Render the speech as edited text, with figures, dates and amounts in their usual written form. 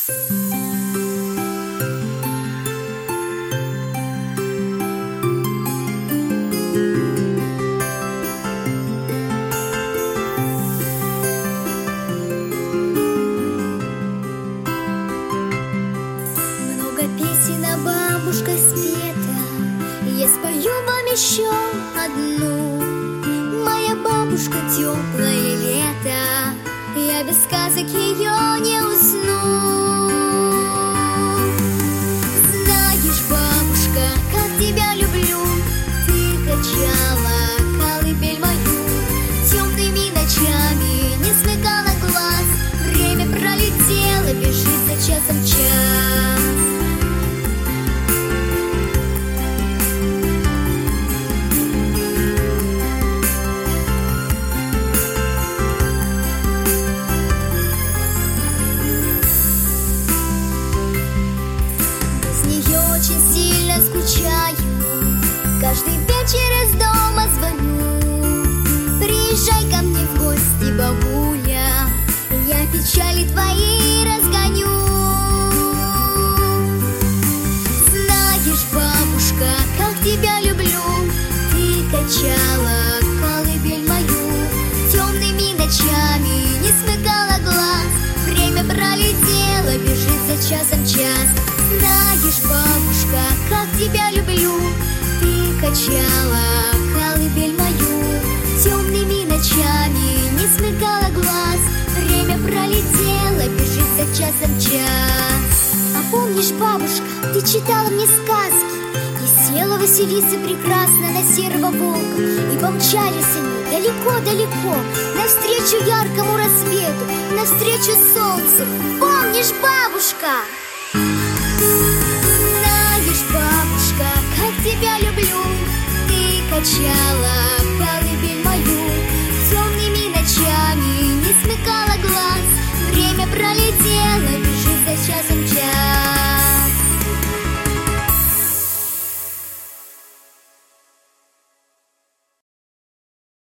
Много песен о бабушках спета, я спою вам еще одну. Моя бабушка — теплое лето, я без сказок ее не усну. Знаешь, бабушка, как тебя люблю, ты качала колыбель мою, темными ночами не смыкала глаз, время пролетело, бежит за часом час. Очень сильно скучаю, каждый вечер из дома звоню. Приезжай ко мне в гости, бабуля, я печали твои разгоню. Знаешь, бабушка, как тебя люблю, ты качала колыбель мою, темными ночами не смыкала глаз, время пролетело, бежит за часом час. Знаешь, бабушка, как тебя люблю, ты качала колыбель мою, темными ночами не смыкала глаз, время пролетело, бежит за часом час. А помнишь, бабушка, ты читала мне сказки, и села Василиса прекрасно на серого волка, и помчались они далеко-далеко, навстречу яркому рассвету, навстречу солнцу. Помнишь, бабушка?